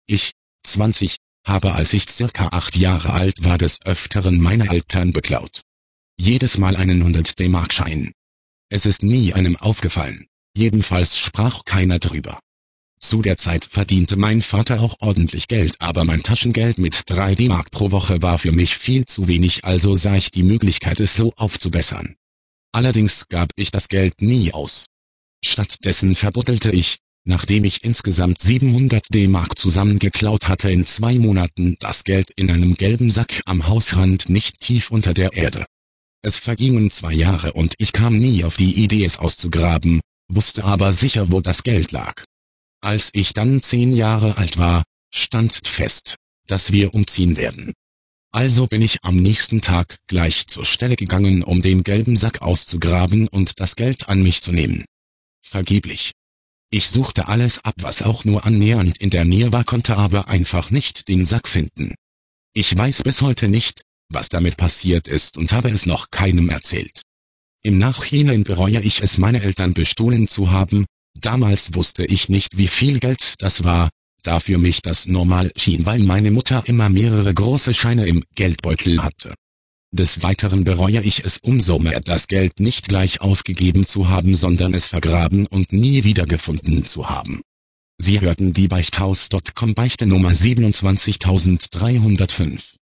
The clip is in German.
Ich, 20, habe als ich circa 8 Jahre alt war des Öfteren meine Eltern beklaut. Jedes Mal einen 100 D-Mark-Schein. Es ist nie einem aufgefallen. Jedenfalls sprach keiner drüber. Zu der Zeit verdiente mein Vater auch ordentlich Geld, aber mein Taschengeld mit 3 D-Mark pro Woche war für mich viel zu wenig, also sah ich die Möglichkeit, es so aufzubessern. Allerdings gab ich das Geld nie aus. Stattdessen verbuddelte ich, nachdem ich insgesamt 700 D-Mark zusammengeklaut hatte, in 2 Monaten das Geld in einem gelben Sack am Hausrand nicht tief unter der Erde. Es vergingen 2 Jahre und ich kam nie auf die Idee, es auszugraben, wusste aber sicher, wo das Geld lag. Als ich dann 10 Jahre alt war, stand fest, dass wir umziehen werden. Also bin ich am nächsten Tag gleich zur Stelle gegangen, um den gelben Sack auszugraben und das Geld an mich zu nehmen. Vergeblich. Ich suchte alles ab, was auch nur annähernd in der Nähe war, konnte aber einfach nicht den Sack finden. Ich weiß bis heute nicht, was damit passiert ist und habe es noch keinem erzählt. Im Nachhinein bereue ich es, meine Eltern bestohlen zu haben. Damals wusste ich nicht, wie viel Geld das war, da für mich das normal schien, weil meine Mutter immer mehrere große Scheine im Geldbeutel hatte. Des Weiteren bereue ich es umso mehr, das Geld nicht gleich ausgegeben zu haben, sondern es vergraben und nie wiedergefunden zu haben. Sie hörten die Beichthaus.com Beichte Nummer 27305.